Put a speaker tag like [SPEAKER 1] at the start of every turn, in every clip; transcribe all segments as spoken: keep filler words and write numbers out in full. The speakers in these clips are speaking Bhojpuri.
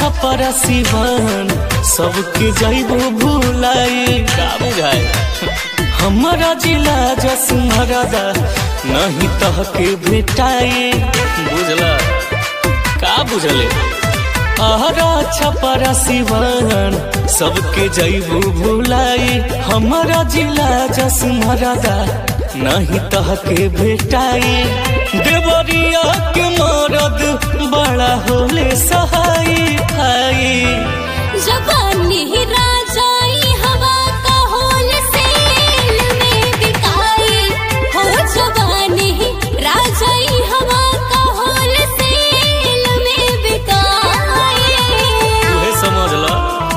[SPEAKER 1] छपरा सिवान सबके जइबो भुलाई का बुझाए हमारा जिला जसमरदा नहीं तह के भेटाई बुझला का बुझले आहरा छपरा सिवान सबके जइबो भुलाई हमारा जिला जसमरदा नहीं तह के भेटाई देवरिया के मरद बड़ा होले सहाई भाई
[SPEAKER 2] जवानी राजाई हवा का होल सेल में बिकाई हो जवानी राजाई हवा का होल सेल में बिकाई
[SPEAKER 1] तुहे समझ ला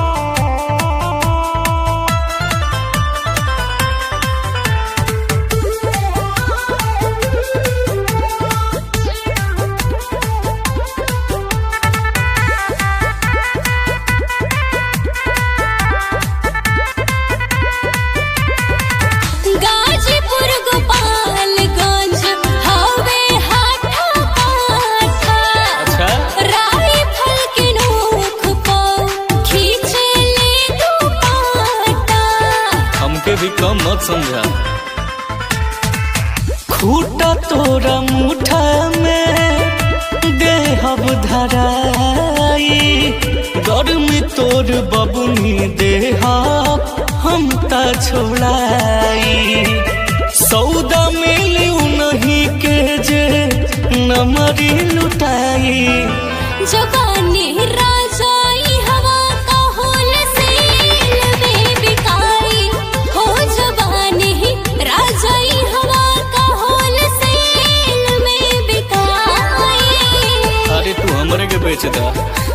[SPEAKER 2] गाजीपुर गोपालगंज हवे हाथा काठा
[SPEAKER 1] अच्छा
[SPEAKER 2] राइफल के नोक पर खींचे ले दुपट्टा
[SPEAKER 1] हमके भी कम मत समझा खूटा तोरा मुठा में देहब धराई गर्मी तोर बबुनी देहब हम ता छोड़ाई सौदा मिली नहीं के जे नमरी लुटाई
[SPEAKER 2] जवानी राजाई हवा का होल सेल में बिकाई हो जवानी राजाई हवा का होल सेल में बिकाई
[SPEAKER 1] अरे तू हमरे के बेच दा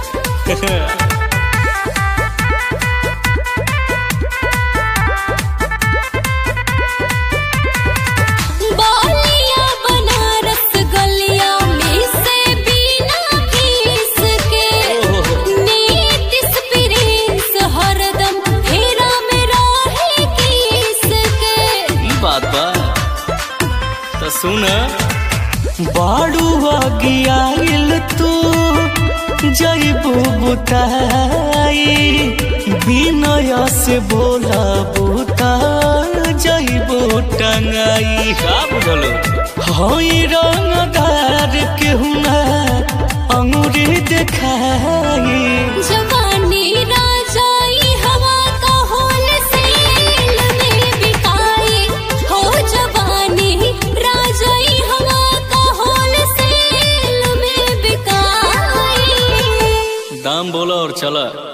[SPEAKER 2] बालिया बनारस गलिया में से बिना फीस के नीतिश प्रिंस हरदम फेरा में रहे किस के
[SPEAKER 1] ई बात बा तो सुन बाड़ू आगियाइल तू जइबू बुताई बिनय से बोला बुता जइबू टंगाई का बुझलो हई रंगदार के हुना अंगूरी देखाई
[SPEAKER 2] जवानी राजाई हवा का होल सेल में बिकाई हो जवानी राजाई हवा का होल सेल में बिकाई
[SPEAKER 1] दाम बोला और चला।